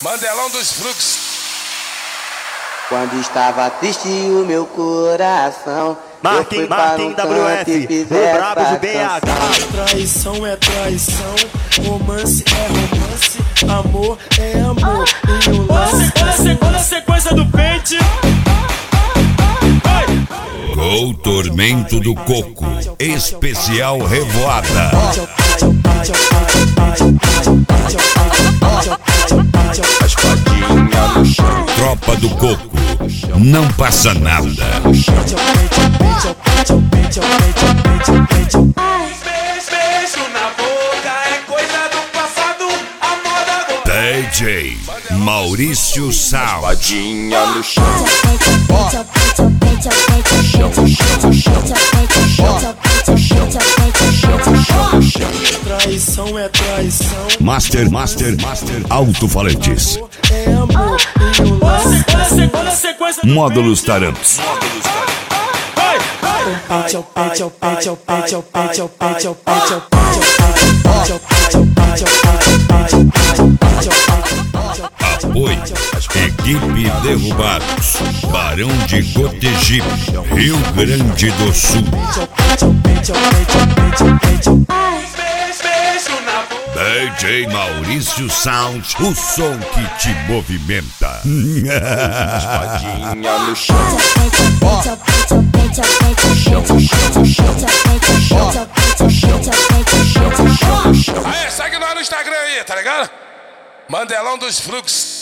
Mandelão dos Fluxos. Quando estava triste o meu coração, Martin WF, o brabo de BH. Traição é traição, romance é romance, amor é amor. E o lance Olha a sequência do pente. Gol Tormento do Coco, especial Revoada. Tropa do Coco, não passa nada. beijo na boca é coisa do passado, a moda agora. DJ Maurício Sal. Espadinha no chão. Traição é traição, Master Alto-falantes. é amor. E o lance Olha a sequência. Módulos Tarantos. pente ao pente ao pente ao pente ao pente ao pente ao pente ao Apoio. Equipe Derrubados. Barão de Cotegipe, Rio Grande do Sul. DJ Maurício Sound, o som que te movimenta. Espadinha no chão. Aê, segue nós no Instagram aí, tá ligado? Mandelão dos Fluxos.